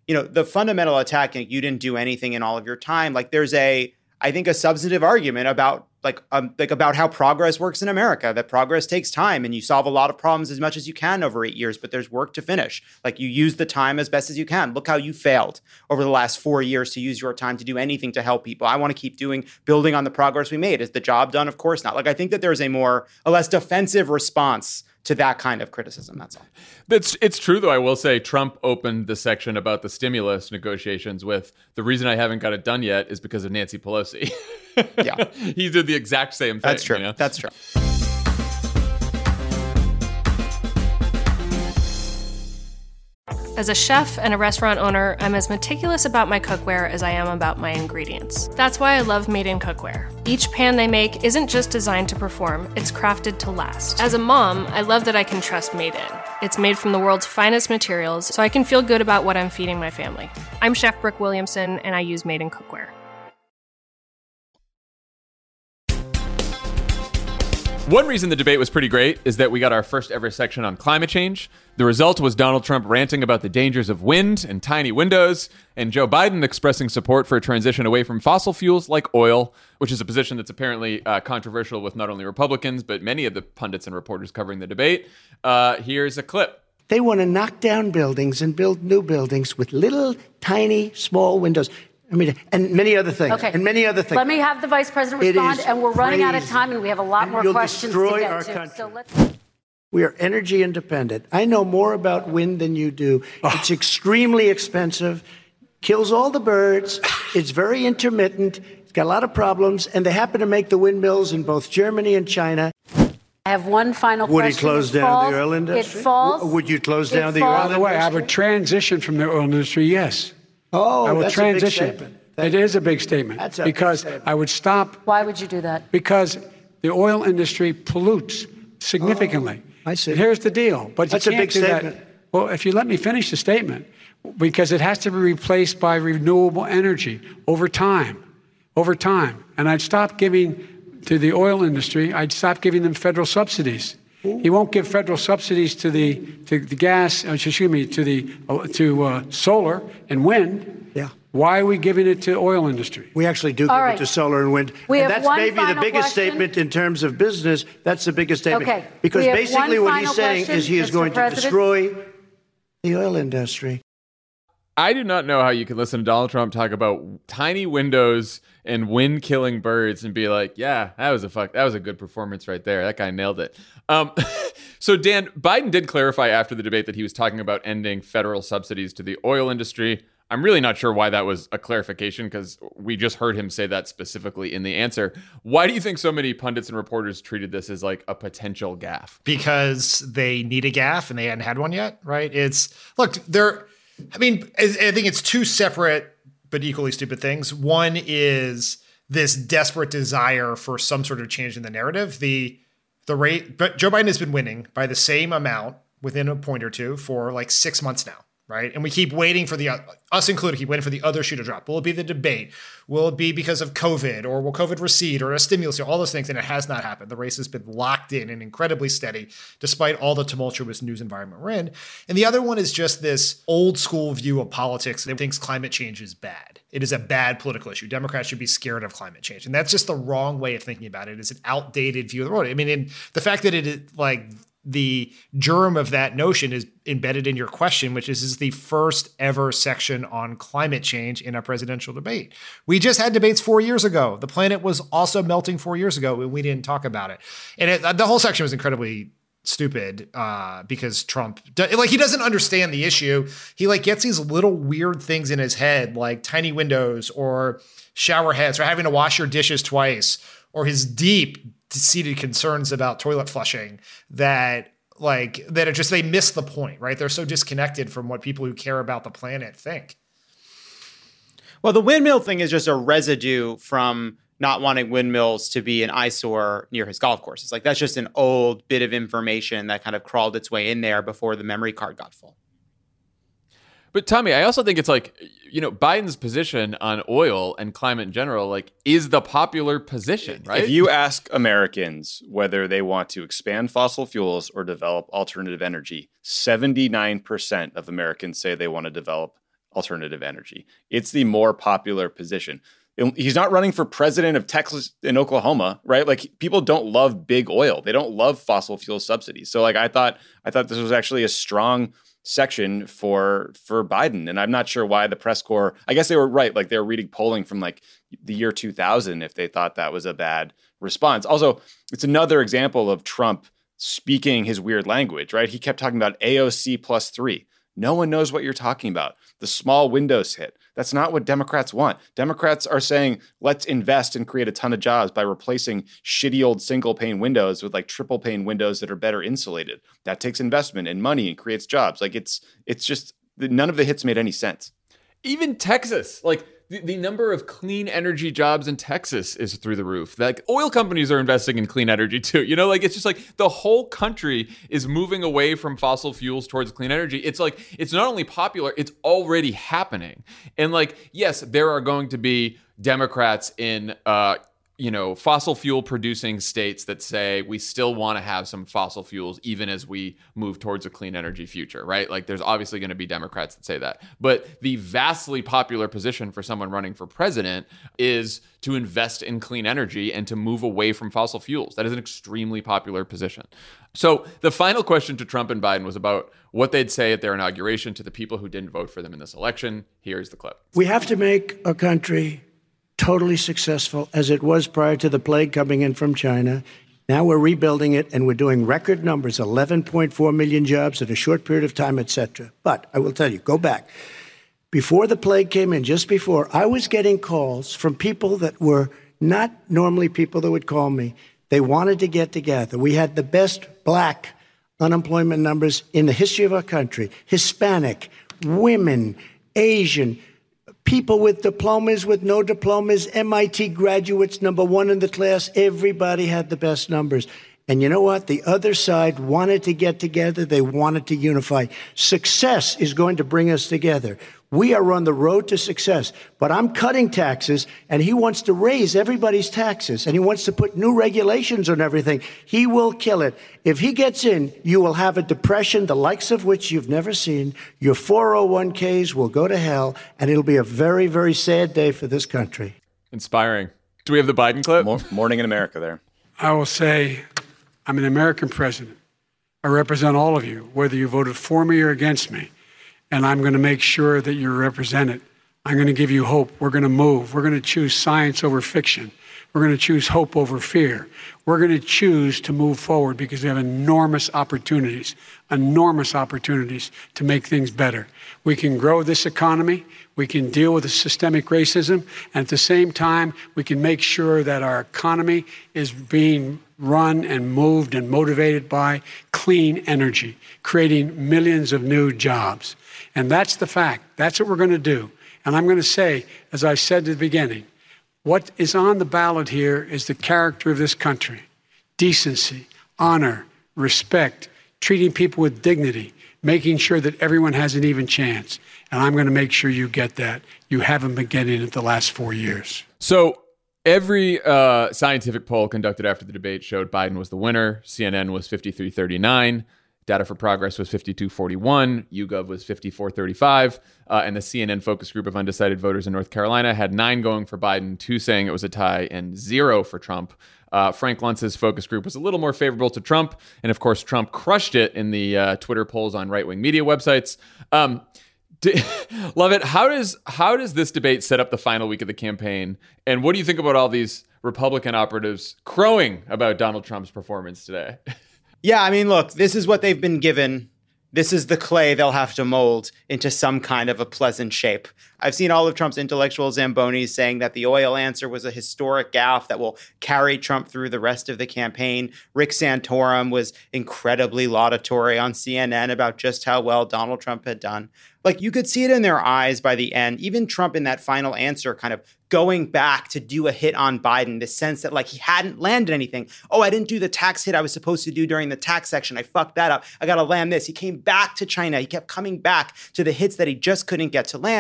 you know, the fundamental attack, like, you didn't do anything in all of your time. Like, there's a, I think, a substantive argument about like um, like about how progress works in America, that progress takes time and you solve a lot of problems as much as you can over eight years, but there's work to finish. Like, you use the time as best as you can. Look how you failed over the last four years to use your time to do anything to help people. I want to keep doing, building on the progress we made. Is the job done? Of course not. Like, I think that there's a more, a less defensive response to that kind of criticism. That's all. That's it's true, though. I will say Trump opened the section about the stimulus negotiations with, the reason I haven't got it done yet is because of Nancy Pelosi. Yeah. He did the exact same thing. That's true. You know? That's true. As a chef and a restaurant owner, I'm as meticulous about my cookware as I am about my ingredients. That's why I love Made in Cookware. Each pan they make isn't just designed to perform, it's crafted to last. As a mom, I love that I can trust Made in. It's made from the world's finest materials, so I can feel good about what I'm feeding my family. I'm Chef Brooke Williamson, and I use Made in Cookware. One reason the debate was pretty great is that we got our first ever section on climate change. The result was Donald Trump ranting about the dangers of wind and tiny windows, and Joe Biden expressing support for a transition away from fossil fuels like oil, which is a position that's apparently uh, controversial with not only Republicans, but many of the pundits and reporters covering the debate. Uh, here's a clip. They want to knock down buildings and build new buildings with little, tiny, small windows. I mean, and many other things. Okay. And many other things. Let me have the vice president It respond, is and we're running out of crazy. time, and we have a lot And more you'll questions to destroy get our to. country. So let's. We are energy independent. I know more about wind than you do. It's extremely expensive, kills all the birds. It's very intermittent. It's got a lot of problems, and they happen to make the windmills in both Germany and China. I have one final Would he question. close It down falls- the oil industry? It falls. W- Would you close It down the falls- oil By the way, I industry? would transition from the oil industry, yes. Oh, I will that's transition. a big statement. Thank It you. is a big statement That's a big because statement. I would stop Why would you do that? because the oil industry pollutes significantly. Oh, I see. And here's the deal. But That's you a can't big do that. statement. Well, if you let me finish the statement, because it has to be replaced by renewable energy over time, over time. And I'd stop giving to the oil industry, I'd stop giving them federal subsidies. He won't give federal subsidies to the to the gas, uh, excuse me, to the uh, to uh, solar and wind. Yeah. Why are we giving it to oil industry? We actually do All give right. it to solar and wind. We and have that's one maybe the final biggest question. statement in terms of business. That's the biggest statement. Okay. Because We have basically one what he's final saying question, is he is Mister going President. to destroy the oil industry. I do not know how you can listen to Donald Trump talk about tiny windows and wind killing birds and be like, yeah, that was a fuck, that was a good performance right there. That guy nailed it. Um, so Dan, Biden did clarify after the debate that he was talking about ending federal subsidies to the oil industry. I'm really not sure why that was a clarification because we just heard him say that specifically in the answer. Why do you think so many pundits and reporters treated this as like a potential gaffe? Because they need a gaffe and they hadn't had one yet, right? It's, look, they're, I mean, I I think it's two separate but equally stupid things. One is this desperate desire for some sort of change in the narrative. The the rate, but Joe Biden has been winning by the same amount within a point or two for like six months now, right? And we keep waiting for the, us included, keep waiting for the other shoe to drop. Will it be the debate? Will it be because of COVID, or will COVID recede, or a stimulus, all those things? And it has not happened. The race has been locked in and incredibly steady, despite all the tumultuous news environment we're in. And the other one is just this old school view of politics that thinks climate change is bad. It is a bad political issue. Democrats should be scared of climate change. And that's just the wrong way of thinking about it. It's an outdated view of the world. I mean, in the fact that it is like, the germ of that notion is embedded in your question, which is, is the first ever section on climate change in a presidential debate. We just had debates four years ago. The planet was also melting four years ago, and we didn't talk about it. And it, the whole section was incredibly stupid uh, because Trump, like, he doesn't understand the issue. He like gets these little weird things in his head, like tiny windows or shower heads or having to wash your dishes twice, or his deep seated concerns about toilet flushing that like that are just, they miss the point, right? They're so disconnected from what people who care about the planet think. Well, the windmill thing is just a residue from not wanting windmills to be an eyesore near his golf courses. Like, that's just an old bit of information that kind of crawled its way in there before the memory card got full. But Tommy, I also think it's like, you know, Biden's position on oil and climate in general, like, is the popular position, right? If you ask Americans whether they want to expand fossil fuels or develop alternative energy, seventy-nine percent of Americans say they want to develop alternative energy. It's the more popular position. He's not running for president of Texas and Oklahoma, right? Like, people don't love big oil. They don't love fossil fuel subsidies. So like, I thought, I thought this was actually a strong section for, for Biden. And I'm not sure why the press corps, I guess they were right. Like, they were reading polling from like the year two thousand if they thought that was a bad response. Also, it's another example of Trump speaking his weird language, right? He kept talking about A O C plus three. No one knows what you're talking about. The small windows hit. That's not what Democrats want. Democrats are saying, let's invest and create a ton of jobs by replacing shitty old single pane windows with like triple pane windows that are better insulated. That takes investment and money and creates jobs. Like, it's it's just, none of the hits made any sense. Even Texas, like the, the number of clean energy jobs in Texas is through the roof. Like, oil companies are investing in clean energy too. You know, like, it's just like the whole country is moving away from fossil fuels towards clean energy. It's like, it's not only popular, it's already happening. And like, yes, there are going to be Democrats in, uh, you know, fossil fuel producing states that say we still want to have some fossil fuels even as we move towards a clean energy future, right? Like, there's obviously going to be Democrats that say that. But the vastly popular position for someone running for president is to invest in clean energy and to move away from fossil fuels. That is an extremely popular position. So the final question to Trump and Biden was about what they'd say at their inauguration to the people who didn't vote for them in this election. Here's the clip. We have to make a country totally successful as it was prior to the plague coming in from China. Now we're rebuilding it, and we're doing record numbers, eleven point four million jobs in a short period of time, et cetera. But I will tell you, go back. Before the plague came in, just before, I was getting calls from people that were not normally people that would call me. They wanted to get together. We had the best black unemployment numbers in the history of our country. Hispanic, women, Asian, people with diplomas, with no diplomas, M I T graduates, number one in the class. Everybody had the best numbers. And you know what? The other side wanted to get together. They wanted to unify. Success is going to bring us together. We are on the road to success. But I'm cutting taxes, and he wants to raise everybody's taxes, and he wants to put new regulations on everything. He will kill it. If he gets in, you will have a depression, the likes of which you've never seen. Your four oh one k's will go to hell, and it'll be a very, very sad day for this country. Inspiring. Do we have the Biden clip? Morning in America there. I will say, I'm an American president. I represent all of you, whether you voted for me or against me. And I'm going to make sure that you're represented. I'm going to give you hope. We're going to move. We're going to choose science over fiction. We're going to choose hope over fear. We're going to choose to move forward because we have enormous opportunities, enormous opportunities to make things better. We can grow this economy. We can deal with the systemic racism. And at the same time, we can make sure that our economy is being run and moved and motivated by clean energy, creating millions of new jobs. And that's the fact. That's what we're going to do. And I'm going to say, as I said at the beginning, what is on the ballot here is the character of this country: decency, honor, respect, treating people with dignity, making sure that everyone has an even chance. And I'm going to make sure you get that. You haven't been getting it the last four years. So every uh, scientific poll conducted after the debate showed Biden was the winner. C N N was fifty-three thirty-nine. Data for Progress was fifty-two forty-one. YouGov was fifty-four thirty-five. Uh, and the C N N focus group of undecided voters in North Carolina had nine going for Biden, two saying it was a tie, and zero for Trump. Uh, Frank Luntz's focus group was a little more favorable to Trump. And of course, Trump crushed it in the uh, Twitter polls on right-wing media websites. Um, d- love it. How does, how does this debate set up the final week of the campaign? And what do you think about all these Republican operatives crowing about Donald Trump's performance today? Yeah, I mean, look, this is what they've been given. This is the clay they'll have to mold into some kind of a pleasant shape. I've seen all of Trump's intellectual Zambonis saying that the oil answer was a historic gaffe that will carry Trump through the rest of the campaign. Rick Santorum was incredibly laudatory on C N N about just how well Donald Trump had done. Like, you could see it in their eyes by the end. Even Trump in that final answer kind of going back to do a hit on Biden, the sense that like he hadn't landed anything. Oh, I didn't do the tax hit I was supposed to do during the tax section. I fucked that up. I got to land this. He came back to China. He kept coming back to the hits that he just couldn't get to land.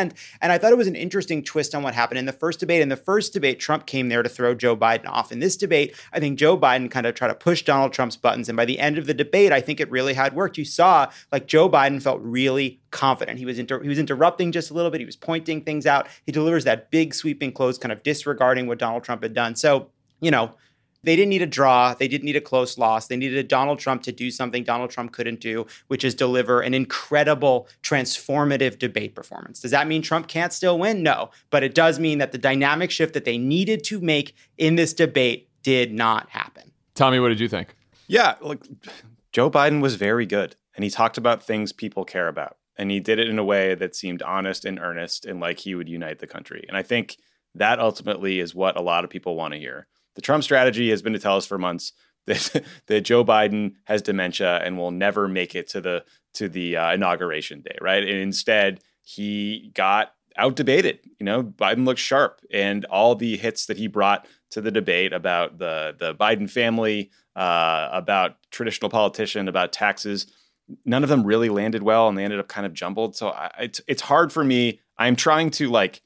And I thought it was an interesting twist on what happened in the first debate. In the first debate, Trump came there to throw Joe Biden off. In this debate, I think Joe Biden kind of tried to push Donald Trump's buttons. And by the end of the debate, I think it really had worked. You saw like Joe Biden felt really confident. He was inter- he was interrupting just a little bit. He was pointing things out. He delivers that big sweeping close, kind of disregarding what Donald Trump had done. So, you know, they didn't need a draw. They didn't need a close loss. They needed a Donald Trump to do something Donald Trump couldn't do, which is deliver an incredible, transformative debate performance. Does that mean Trump can't still win? No. But it does mean that the dynamic shift that they needed to make in this debate did not happen. Tommy, what did you think? Yeah, look, Joe Biden was very good. And he talked about things people care about. And he did it in a way that seemed honest and earnest and like he would unite the country. And I think that ultimately is what a lot of people want to hear. The Trump strategy has been to tell us for months that, that Joe Biden has dementia and will never make it to the to the uh, inauguration day, right? And instead, he got out-debated. You know, Biden looked sharp, and all the hits that he brought to the debate about the the Biden family, uh, about traditional politician, about taxes, none of them really landed well, and they ended up kind of jumbled. So I, it's it's hard for me. I'm trying to like.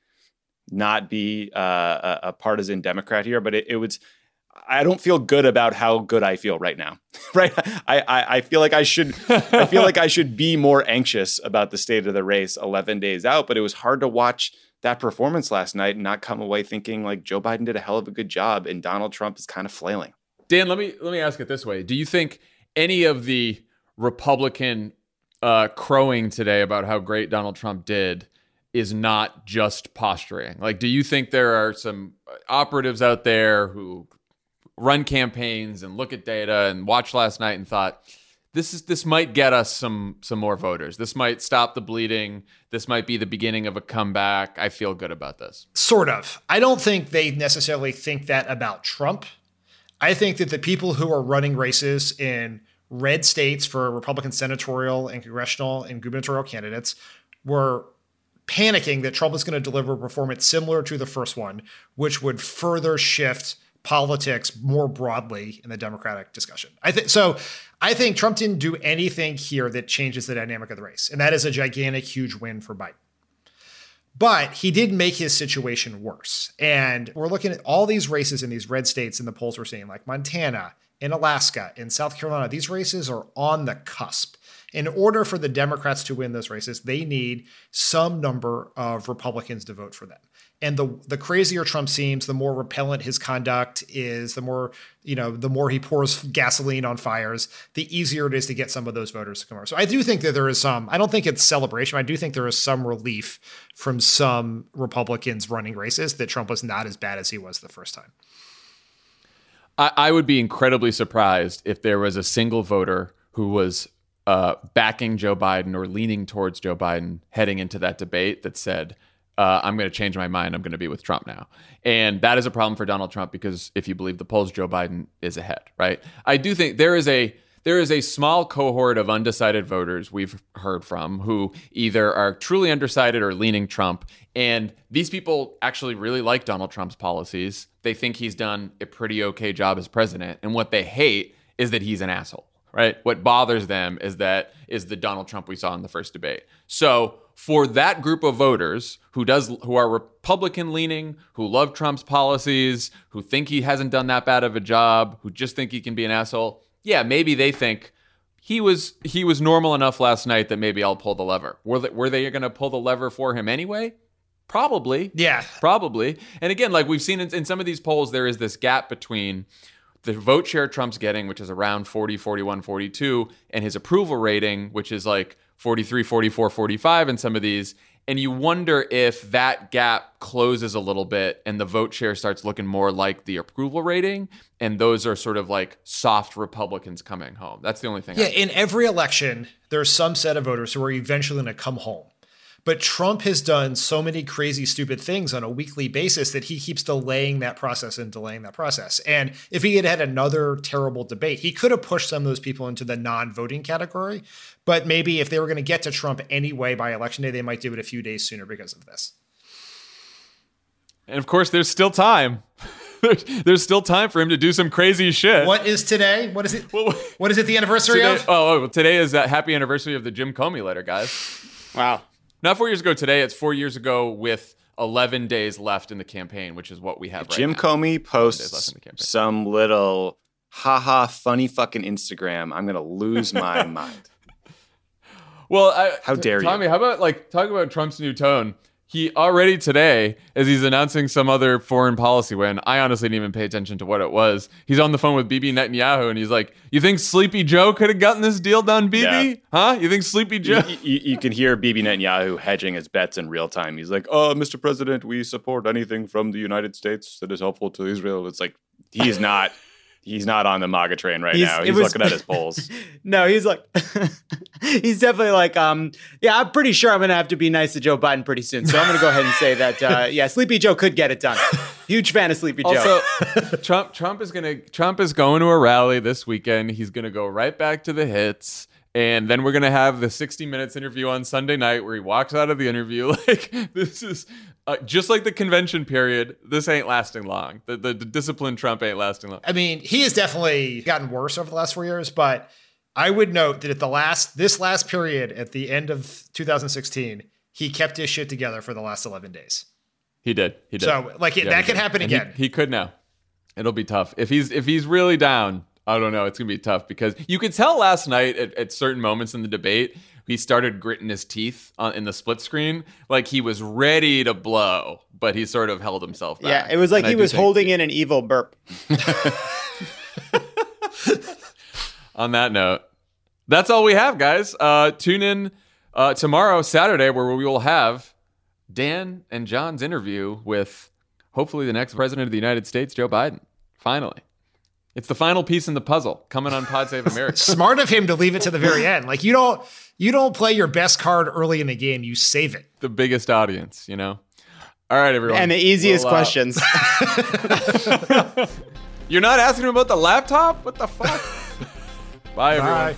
not be uh, a, a partisan Democrat here, but it, it was, I don't feel good about how good I feel right now, right? I, I, I feel like I should, I feel like I should be more anxious about the state of the race eleven days out, but it was hard to watch that performance last night and not come away thinking like Joe Biden did a hell of a good job and Donald Trump is kind of flailing. Dan, let me, let me ask it this way. Do you think any of the Republican uh, crowing today about how great Donald Trump did is not just posturing? Like, do you think there are some operatives out there who run campaigns and look at data and watched last night and thought, this is this might get us some some more voters. This might stop the bleeding. This might be the beginning of a comeback. I feel good about this. Sort of. I don't think they necessarily think that about Trump. I think that the people who are running races in red states for Republican senatorial and congressional and gubernatorial candidates were panicking that Trump was going to deliver a performance similar to the first one, which would further shift politics more broadly in the Democratic discussion. I think so. I think Trump didn't do anything here that changes the dynamic of the race, and that is a gigantic, huge win for Biden. But he did make his situation worse. And we're looking at all these races in these red states in the polls we're seeing, like Montana, in Alaska, in South Carolina. These races are on the cusp. In order for the Democrats to win those races, they need some number of Republicans to vote for them. And the the crazier Trump seems, the more repellent his conduct is, the more, you know, the more he pours gasoline on fires, the easier it is to get some of those voters to come over. So I do think that there is some, I don't think it's celebration. I do think there is some relief from some Republicans running races that Trump was not as bad as he was the first time. I, I would be incredibly surprised if there was a single voter who was Uh, backing Joe Biden or leaning towards Joe Biden heading into that debate that said, uh, I'm going to change my mind. I'm going to be with Trump now. And that is a problem for Donald Trump because if you believe the polls, Joe Biden is ahead, right? I do think there is a there is a small cohort of undecided voters we've heard from who either are truly undecided or leaning Trump. And these people actually really like Donald Trump's policies. They think he's done a pretty okay job as president. And what they hate is that he's an asshole. Right? What bothers them is that is the Donald Trump we saw in the first debate. So for that group of voters who does who are Republican leaning, who love Trump's policies, who think he hasn't done that bad of a job, who just think he can be an asshole, yeah, maybe they think he was he was normal enough last night that maybe I'll pull the lever. Were they, were they going to pull the lever for him anyway? Probably. Yeah. Probably. And again, like we've seen in, in some of these polls, there is this gap between the vote share Trump's getting, which is around forty, forty-one, forty-two, and his approval rating, which is like forty-three, forty-four, forty-five in some of these. And you wonder if that gap closes a little bit and the vote share starts looking more like the approval rating. And those are sort of like soft Republicans coming home. That's the only thing. Yeah, in every election, there's some set of voters who are eventually going to come home. But Trump has done so many crazy, stupid things on a weekly basis that he keeps delaying that process and delaying that process. And if he had had another terrible debate, he could have pushed some of those people into the non-voting category. But maybe if they were going to get to Trump anyway by election day, they might do it a few days sooner because of this. And of course, there's still time. There's still time for him to do some crazy shit. What is today? What is it? What is it the anniversary today, of? Oh, today is that happy anniversary of the Jim Comey letter, guys. Wow. Not four years ago today. It's four years ago with eleven days left in the campaign, which is what we have right Jim now. Comey posts some little haha funny fucking Instagram, I'm going to lose my mind. Well, I, how dare Tommy, you? how about like talk about Trump's new tone? He already today, as he's announcing some other foreign policy win, I honestly didn't even pay attention to what it was. He's on the phone with Bibi Netanyahu, and he's like, "You think Sleepy Joe could have gotten this deal done, Bibi? Yeah. Huh? You think Sleepy Joe?" You, you, you can hear Bibi Netanyahu hedging his bets in real time. He's like, "Oh, Mister President, we support anything from the United States that is helpful to Israel." It's like he's not. He's not on the MAGA train right He's- now. it He's was- looking at his polls. No, he's like, he's definitely like, um, yeah, I'm pretty sure I'm going to have to be nice to Joe Biden pretty soon. So I'm going to go ahead and say that, uh, yeah, Sleepy Joe could get it done. Huge fan of Sleepy Joe. Also, Trump Trump is gonna Trump is going to a rally this weekend. He's gonna go right back to the hits. And then we're gonna have the sixty minutes interview on Sunday night where he walks out of the interview. Like this is uh, just like the convention period. This ain't lasting long. The, the the disciplined Trump ain't lasting long. I mean, he has definitely gotten worse over the last four years, but I would note that at the last, this last period at the end of two thousand sixteen, he kept his shit together for the last eleven days. He did. He did. So like it, Yeah, that he could did. happen And he- again. He, could now. It'll be tough if he's if he's really down. I don't know. It's gonna be tough because you could tell last night at, at certain moments in the debate he started gritting his teeth on, in the split screen, like he was ready to blow, but he sort of held himself back. Yeah, it was like And I he do was think- holding in an evil burp. On that note, that's all we have, guys. Uh, tune in uh, tomorrow, Saturday, where we will have Dan and John's interview with hopefully the next president of the United States, Joe Biden. Finally. It's the final piece in the puzzle coming on Pod Save America. Smart of him to leave it to the very end. Like you don't you don't play your best card early in the game. You save it. The biggest audience, you know? All right, everyone. And the easiest We'll, uh, questions. You're not asking him about the laptop? What the fuck? Bye, everyone.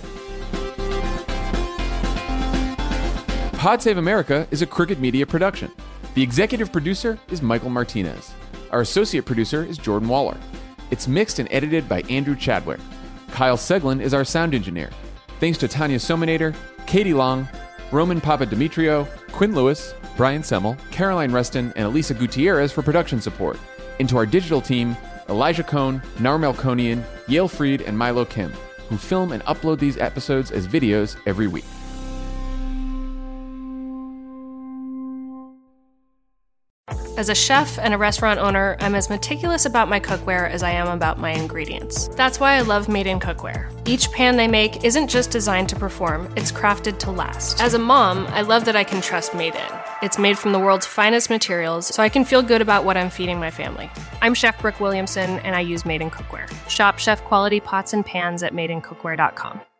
Bye. Pod Save America is a Crooked Media production. The executive producer is Michael Martinez. Our associate producer is Jordan Waller. It's mixed and edited by Andrew Chadwick. Kyle Seglin is our sound engineer. Thanks to Tanya Sominator, Katie Long, Roman Papadimitriou, Quinn Lewis, Brian Semmel, Caroline Reston, and Elisa Gutierrez for production support. And to our digital team, Elijah Cohn, Nar Melkonian, Yale Freed, and Milo Kim, who film and upload these episodes as videos every week. As a chef and a restaurant owner, I'm as meticulous about my cookware as I am about my ingredients. That's why I love Made in Cookware. Each pan they make isn't just designed to perform, it's crafted to last. As a mom, I love that I can trust Made in. It's made from the world's finest materials, so I can feel good about what I'm feeding my family. I'm Chef Brooke Williamson, and I use Made in Cookware. Shop chef quality pots and pans at made in cookware dot com.